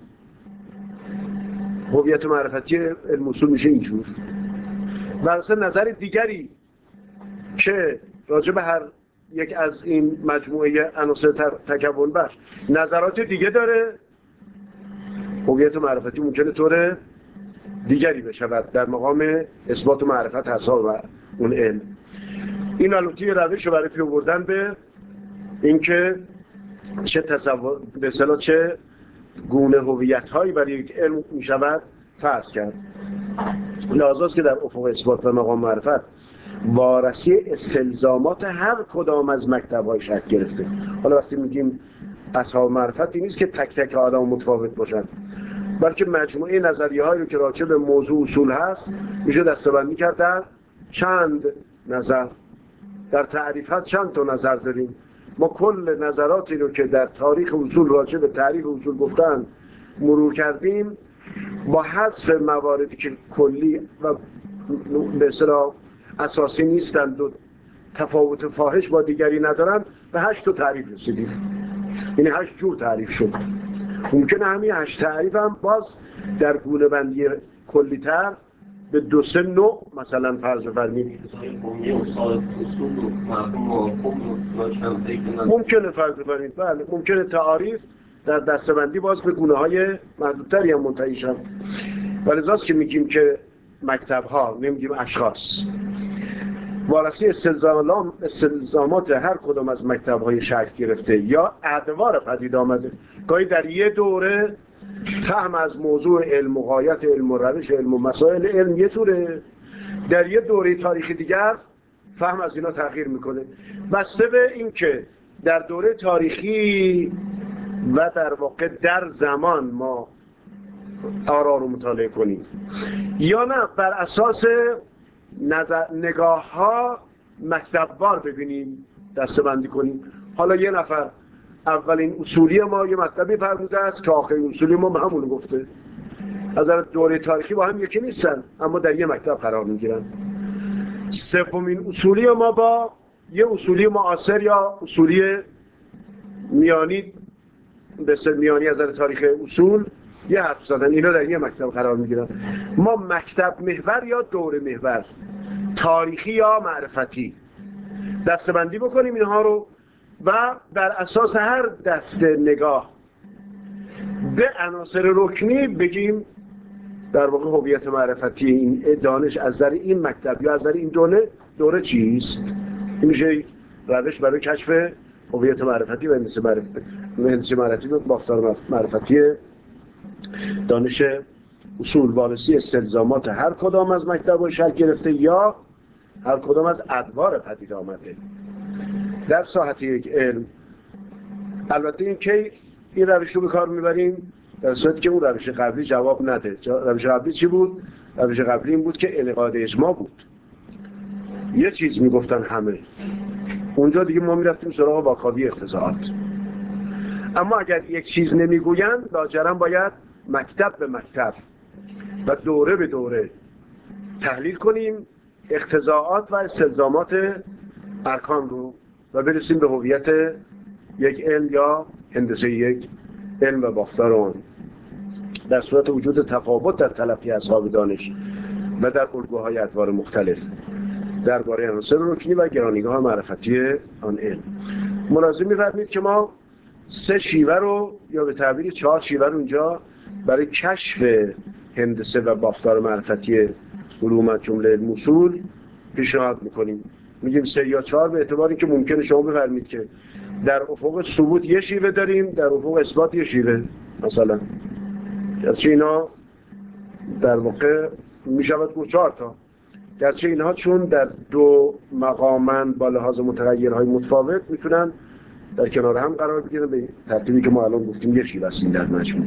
هویت معرفتی علم اصول میشه اینجور. بر اساس نظر دیگری که راجع به هر یک از این مجموعه عناصر تکون بخش نظرات دیگه داره، هویت معرفتی ممکنه طور دیگری بشود در مقام اثبات و معرفت حساب و اون علم. این البته روش رو برای پی آوردن به اینکه چه تصور به اصطلاح چه گونه هویت هایی برای یک علم می شود فرض کرد. لحاظ است که در افق اثبات و مقام معرفت وارسی استلزامات هر کدام از مکتب های شکل گرفته. حالا وقتی میگیم اصحاب معرفتی نیست که تک تک آدم متفاوت باشن، بلکه مجموعه نظریه هایی رو که راجع به موضوع اصول هست میشه دسته‌بندی کرد در چند نظر. در تعریف ها چند تا نظر داریم. ما کل نظراتی رو که در تاریخ اصول راجع به تعریف اصول گفتن مرور کردیم، با حذف مواردی که کلی و به اصطلاح اساسی نیستند و تفاوت فاحش با دیگری ندارن، به هشت تا تعریف رسیدیم. یعنی هشت جور تعریف شد. ممکنه همین هشت تعریف هم باز در گونه بندی کلی تر به دو سه نوع مثلا فرض بفرمایید ممکنه فرض بفرمایید بله ممکنه تعاریف در دسته‌بندی باز به گونه های محدودتری هم منتهی شد. ولذاست که میگیم که مکتب ها، نمیگیم اشخاص، وارسی استلزام استلزامات هر کدام از مکتب های شکل گرفته یا ادوار پدید آمده. گاهی در یه دوره فهم از موضوع علم و غایت علم و روش علم و مسائل علم یه جوره، در یه دوره تاریخی دیگر فهم از اینا تغییر میکنه، بسته به این که در دوره تاریخی و در واقع در زمان ما آرا رو مطالعه کنیم یا نه بر اساس نظر نگاه ها مکتبوار ببینیم دسته‌بندی کنیم. حالا یه نفر اولین اصولی ما یه مطلبی فرموده است که آخرین اصولی ما همونو گفته، از نظر دوره تاریخی با هم یکی نیستن اما در یه مکتب قرار میگیرن. سومین اصولی ما با یه اصولی معاصر یا اصولی میانی، به اصطلاح میانی از نظر تاریخ اصول یه حرف زدن، اینا در یه مکتب قرار میگیرن. ما مکتب محور یا دوره محور، تاریخی یا معرفتی دسته‌بندی بکنیم اینها رو و بر اساس هر دسته نگاه به عناصر رکنی بگیم در واقع هویت معرفتی این دانش از نظر این مکتب یا از نظر این دوره دوره چیست. این میشه روش برای کشف هویت معرفتی و هندسه معرفتی هندسه معرفتی و بافتار معرفتی دانش اصول، وارسی استلزامات هر کدام از مکتب‌های شکل گرفته یا هر کدام از ادوار پدید آمده در ساحت یک علم. البته این که این روش رو به کار میبریم در صورتی که اون روش قبلی جواب نده. روش قبلی چی بود؟ روش قبلی این بود که انعقاد اجماع بود، یه چیز میگفتن همه، اونجا دیگه ما میرفتیم سراغ واکاوی اقتضاعات. اما اگر یک چیز نمیگویند لاجرم باید مکتب به مکتب و دوره به دوره تحلیل کنیم اقتضاعات و استلزامات ارکان رو و برسیم به هویت یک علم یا هندسه یک علم و بافتار آن. در صورت وجود تفاوت در تلقی اصحاب دانش و در الگوهای ادوار مختلف درباره عناصر رکنی و گرانیگاه معرفتی آن علم. ملاحظه می‌فرمایید که ما سه شیوه رو یا به تعبیر چهار شیوه رو اونجا برای کشف هندسه و بافتار معرفتی علوم از جمله علم اصول پیشنهاد میکنیم. میگیم سه یا چهار به اعتباری که ممکنه شما بفرمایید که در افق ثبوت یه شیوه داریم، در افق اثبات یه شیوه مثلا، گرچه اینا در واقع میشود گفت چهار تا، گرچه اینها چون در دو مقامن با لحاظ متغیرهای متفاوت میتونن در کنار هم قرار بگیرن به ترتیبی که ما الان گفتیم یه شیوه است در مجموع.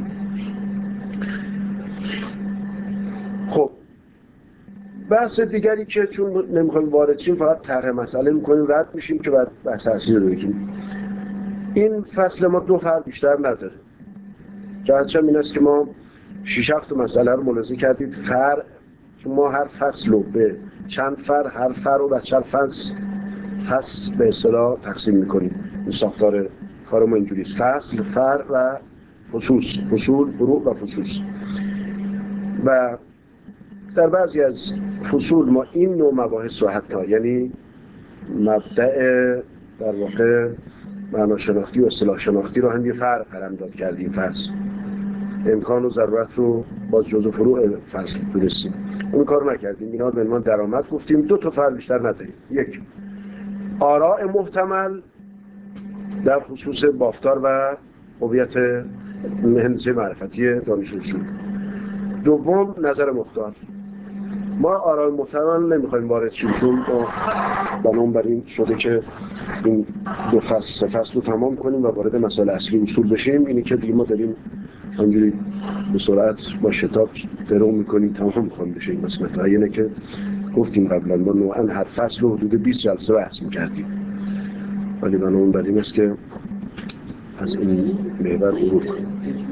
خب بحث دیگری که چون نمیخوایم وارد شیم فقط طرح مسئله میکنیم رد میشیم که بعد بحث اصلی رو بگیم. این فصل ما دو فرع بیشتر نداره. جهتش این است که ما شش هفت مسئله رو ملاحظه کردید. فرع چون ما هر فصل رو به چند فرع، هر فرع رو به چند فصل فصل به اصطلاح تقسیم میکنیم. این ساختار کار ما اینجوری است: فصل، فرع و فصوص، فصول، فروع و فصوص. و در بعضی از فصول ما این نوع مباحث رو حتی یعنی مبدأ در واقع معنا شناختی و اصطلاح شناختی رو هم یه فرع قلمداد کردیم. فصل امکان و ضرورت رو باز جزء فروع فصل دونستیم، اون کار نکردیم. اینا به عنوان درآمد گفتیم. دو تا فرع بیشتر نداریم: یک، آراء محتمل در خصوص بافتار و هویت هندسه معرفتی دانش اصول. دوم، نظر مختار. ما آرای محترم نمیخوایم وارد شیم، چون بنام بر این شده که این دو فصل سه فصل رو تمام کنیم و وارد مسائل اصلی اصول بشیم. اینی که دیگه ما داریم همجوری به سرعت با شتاب درو میکنیم تمام میخوام بشه این قسمت. اینه که گفتیم قبلا ما نوعا هر فصل رو حدود بیست جلسه بحث میکردیم، ولی بنام بر این است که از این محور عبور کنیم.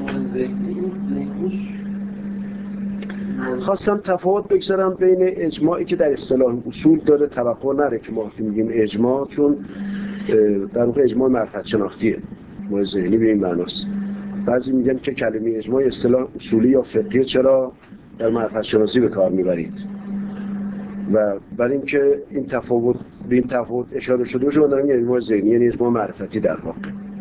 خواستم تفاوت بگذارم بین اجماعی که در اصطلاح اصول داره توقع نره که ما میگیم اجماع، چون در واقع اجماع معرفت شناختیه، اجماع ذهنی به این معناست. بعضی میگن که کلمه اجماع اصطلاح اصولی یا فقهی، چرا در معرفت شناسی به کار میبرید؟ و برای اینکه این تفاوت به این تفاوت اشاره شده باشه، ما داریم اجماع ذهنی یعنی اجماع معرفتی در واقع.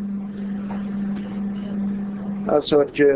اصلا که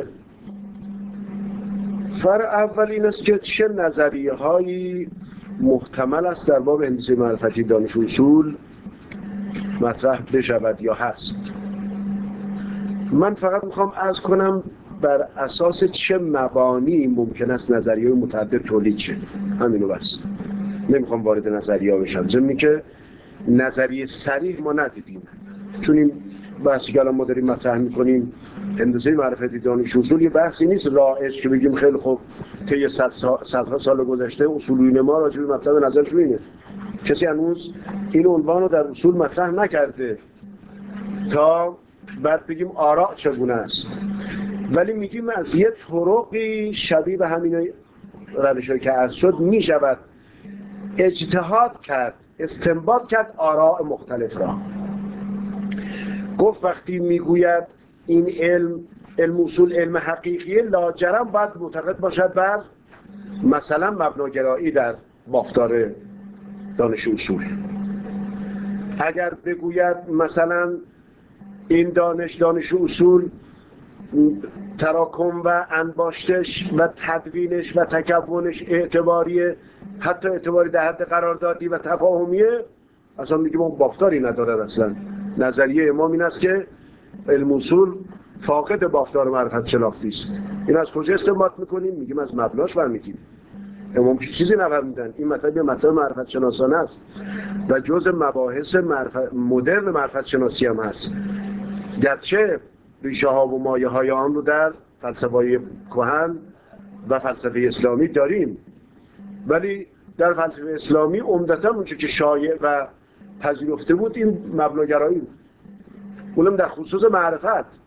فرع اول این است که چه نظریه هایی محتمل است در باب هندسه معرفتی دانش و اصول مطرح بشود یا هست. من فقط میخوام عرض کنم بر اساس چه مبانی ممکن است نظریه متعدد تولید شه، همینو بس. نمیخوام وارد نظریه ها بشم، ضمن که نظریه صریح ما ندیدیم، چون این بحثی که الان ما داریم مطرح میکنیم هندسه معرفتی دانش و اصول یه بحثی نیست رایج که بگیم خیلی خوب طی صد سال صدها سال گذشته اصولویین ما راجع به مطلب نظرشون اینه. کسی هنوز این عنوان رو در اصول مطرح نکرده تا بعد بگیم آراء چگونه است، ولی میگیم از یه طرقی شبیه به همین روشی که عرض شد میشود اجتهاد کرد، استنباط کرد آراء مختلف را. گفت وقتی میگوید این علم علم اصول علم حقیقیه، لاجرم باید معتقد باشد بر مثلا مبناگرایی در بافتار دانش اصول. اگر بگوید مثلا این دانش دانش اصول تراکم و انباشتش و تدوینش و تکونش اعتباریه، حتی اعتباری در حد قراردادی و تفاهمیه، اصلا میگیم اون بافتاری ندارد. اصلا نظریه امام این است که علم اصول فاقد بافتار معرفت شناختی است. این از کجا استنباط میکنیم؟ میگیم از مبناش برمیگیم. امام که چیزی نفهمیدن، این مطلب مطلب معرفت شناسانه است و جزء مباحث معرفت مدرن معرفت شناسی هم هست، گرچه ریشه ها و مایه های آن رو در فلسفه کهن و فلسفه اسلامی داریم، ولی در فلسفه اسلامی عمدتاً اونچه که شایع و پذیرفته بود این مبناگرایی بود، اونم در خصوص معرفت،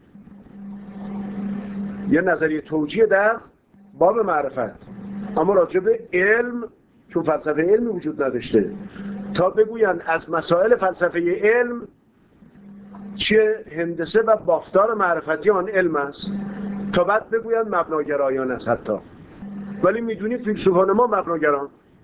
یه نظریه توجیه در باب معرفت. اما راجع به علم، چون فلسفه علمی وجود نداشته، تا بگوین از مسائل فلسفه علم چه هندسه و بافتار معرفتی آن علم است، تا بعد بگوین مبناگرایان است حتی. ولی میدونی فیلسوفان ما مبناگران.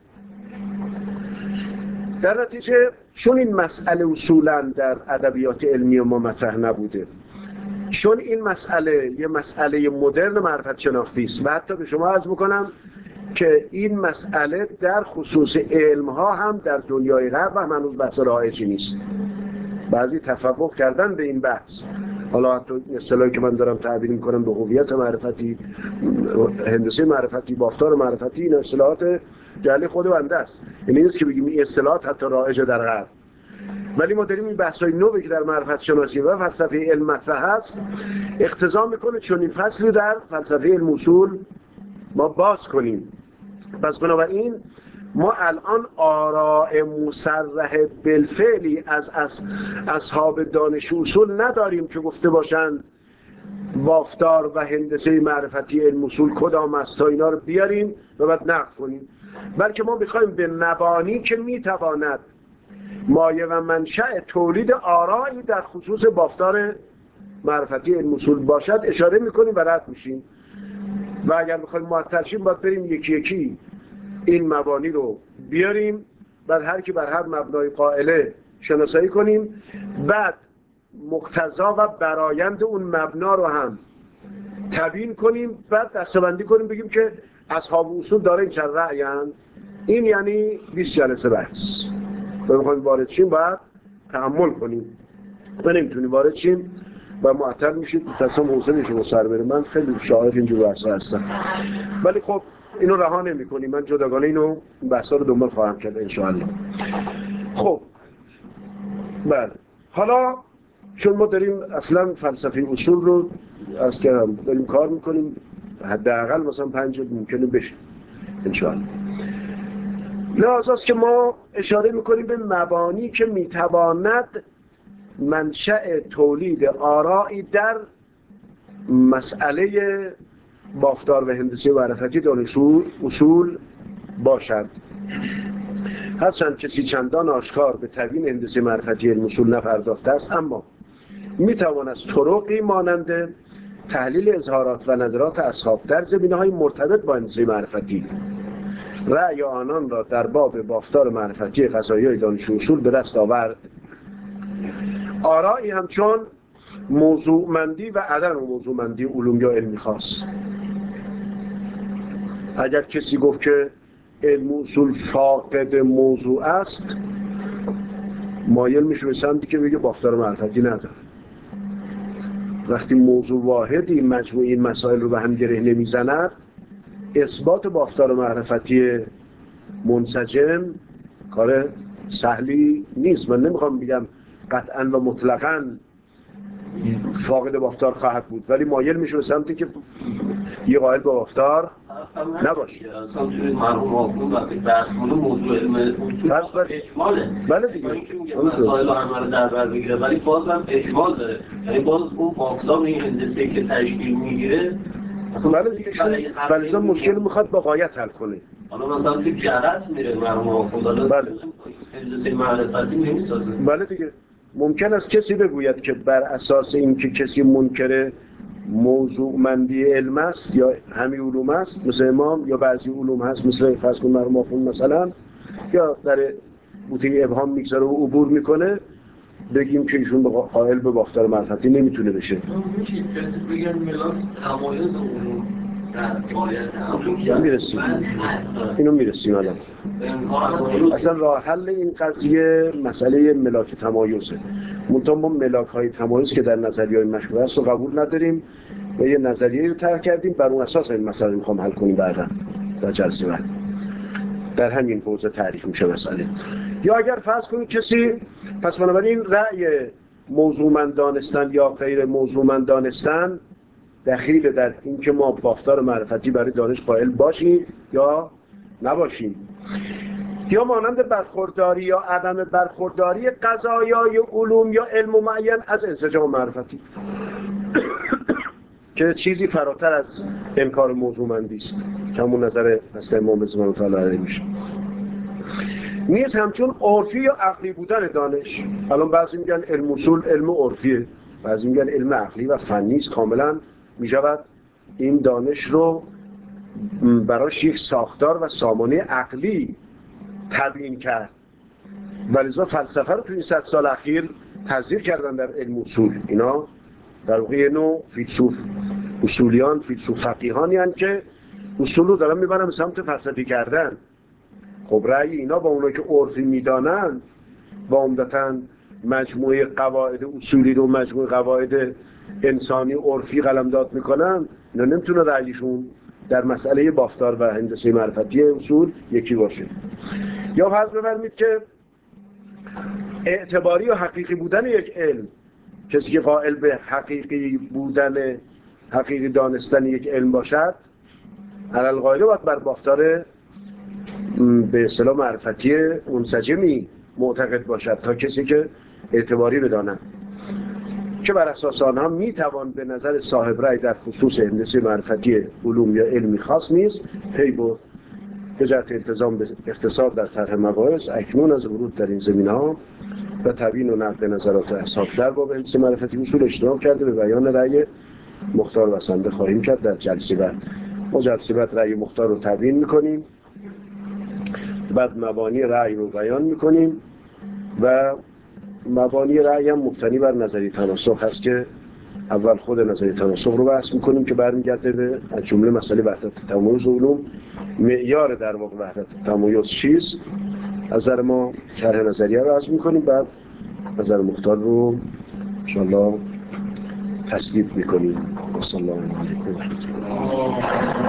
در نتیجه چون این مسئله اصولاً در ادبیات علمی ما مطرح نبوده، چون این مسئله یه مسئله مدرن معرفت شناختی است و حتی به شما عرض میکنم که این مسئله در خصوص علم ها هم در دنیای غرب هم هنوز بحث رایجی نیست. بعضی تفوق کردن به این بحث، حالا حتی اصطلاحی که من دارم تعبیر میکنم به هویت معرفتی، هندسه معرفتی، بافتار معرفتی، این اصطلاحات جعلی خود بنده است. این نیست که بگیم این اصطلاحات حتی رایجه در غرب، ولی ما داریم این بحث‌های نوعی که در معرفت شناسی و فلسفه علم مطرح است اقتضا میکنه چون این فصلی در فلسفه علم اصول ما باز کنیم. پس بنابراین ما الان آراء مصرح بالفعلی از از اصحاب دانش اصول نداریم که گفته باشند بافتار و هندسه معرفتی علم اصول کدام است تا اینا رو بیاریم و بعد نقد کنیم، بلکه ما میخوایم به مبانی که میتواند مایه و منشأ تولید آرایی در خصوص بافتار معرفتی علم اصول باشد اشاره میکنیم و رد میشیم. و اگر بخوایم معطل شیم باید بریم یکی یکی این مبانی رو بیاریم، بعد هر کی بر هر مبنای قائله شناسایی کنیم، بعد مقتضا و برآیند اون مبنا رو هم تبیین کنیم، بعد دسته‌بندی کنیم بگیم که اصحاب اصول داره این چند رأی‌اند. این یعنی بیست جلسه بحث. و بخوایم وارد شیم باید تحمل کنیم و نمیتونیم وارد شیم و معطل میشید تصمیم حوصله شما سر بره. من خیلی شاعر اینجور بحثا هستم، ولی خب اینو رها نمی‌کنیم. من جداگانه اینو بحثا رو دنبال خواهم کرد ان شاء الله. خب بله، حالا چون ما داریم اصلا فلسفه اصول رو از کردم داریم کار میکنیم، حداقل مثلا پنج ممکنه بشه ان شاء الله. لحاظ است که ما اشاره میکنیم به مبانی که میتواند منشأ تولید آرائی در مسئله بافتار و هندسه معرفتی دانشجو اصول باشد. هرچند کسی چندان آشکار به تبیین هندسه معرفتی علم اصول نپرداخته است، اما میتوان از طرقی مانند تحلیل اظهارات و نظرات اصحاب در زمینه‌های مرتبط با هندسه معرفتی رأی آنان را در باب بافتار معرفتی قضایی دانش اصول به دست آورد. آرائی همچون موضوعمندی و عدم موضوعمندی علوم یا علمی خاص. اگر کسی گفت که علم اصول فاقد موضوع است، مایل میشه به سمتی که بگه بافتار معرفتی نداره. وقتی موضوع واحدی مجموع این مسائل رو به هم گره نمیزند، اثبات بافتار معرفتی منسجم کار سهلی نیست. من نمیخوام بگم قطعاً و مطلقاً فاقد بافتار خواهد بود، ولی مایل میشه به سمتی که یه قائل به بافتار نباشه. اصلا توی مرحوم آخوند وقتی بحث کنه موضوع علم اصول اجماله. بله دیگه. این که میگه مسائل همه رو در بر بگیره، ولی بازم اجمال داره. یعنی باز اون بافتار این هندسه که تشکیل میگیره اصلا بله دیگه، بله مشکل میخواد با غایت حل کنه. حالا مثلا توی جرات میره مرحوم آخوند، بله هندسه معرفتی نمیسازه. بله دیگه. ممکن است کسی بگوید که بر اساس این که کسی منکر موضوعمندی علم است یا همین علوم است مثل امام، یا بعضی علوم هست مثل فرض کن مرحوم آخوند مثلا، یا در بوته ابهام میگذاره و عبور میکنه، بگیم که ایشون قائل به بافتار معرفتی نمیتونه بشه. میشه کسی بگن ملاک تمایز علوم در فعالیت هم میرسیم اینو میرسیم الان. اصلا راه حل این قضیه مسئله ملاک تمایزه. منتها ما ملاک های تمایز که در نظریه‌های مشهور است رو قبول نداریم و یه نظریه رو طرح کردیم، بر اون اساس این مسئله رو میخوام حل کنیم بعدا در جلسه بعد. در همین حوزه تعریف میشه مسئله. یا اگر فرض کنید کسی، پس بنابراین رأی موضوعمند دانستن یا غیر موضوعمند دانستن دخیل در این که ما بافتار معرفتی برای دانش قائل باشیم یا نباشیم، یا مانند برخورداری یا عدم برخورداری قضایای علوم یا علم معین از انسجام معرفتی که چیزی فراتر از انکار موضوعمندی است که همون نظر هست امام رضوان الله تعالی علیه میشه. نیز همچون عرفی یا عقلی بودن دانش. الان بعضی میگن علم اصول علم عرفیه، بعضی میگن علم عقلی و فنی است. کاملا میشود این دانش رو براش یک ساختار و سامانه عقلی تبیین کرد. ولذا فلسفه رو تو این صد سال اخیر تزریق کردن در علم اصول. اینا در واقع نوع فیلسوف اصولیان، فیلسوف فقیهانی هستند که اصول رو دارن میبرن به سمت فلسفی کردن. خب رأی اینا با اونایی که عرفی میدانن و عمدتاً مجموعه قواعد اصولی رو مجموعه قواعد انسانی عرفی قلمداد میکنن، اینا نمیتونه رأیشون در مسئله بافتار و هندسه معرفتی اصول یکی باشه. یا فرض بفرمایید که اعتباری و حقیقی بودن یک علم، کسی که قائل به حقیقی بودن حقیقی دانستن یک علم باشد، علل قاعده باید بر بافتار به اصطلاح معرفتی منسجمی معتقد باشد تا کسی که اعتباری بداند که بر اساس آنها میتوان به نظر صاحب رأی در خصوص هندسه معرفتی علوم یا علمی خاص نیست پی برد. به جهت التزام به اختصار در طرح مباحث اکنون از ورود در این زمینه‌ها و تبیین و نقد نظرات اصحاب در باب هندسه معرفتی اصول اجتناب کرده به بیان رأی مختار بسنده خواهیم کرد در جلسه بعد. ما جلسه بعد رأی مختار رو تبیین می‌کنیم، بعد مبانی رأی رو بیان می‌کنیم و مبانی رأی هم مبتنی بر نظریه تناسخ هست که اول خود نظریه تناسخ رو بحث می‌کنیم که برمیگرده به از جمله مسئله وحدت تمایز علوم. معیار در واقع وحدت تمایز چیست؟ از نظر ما شرح نظریه رو عرض می‌کنیم، بعد نظر مختار رو ان شاء الله تصدیق می‌کنیم. صلی الله علیه و آله.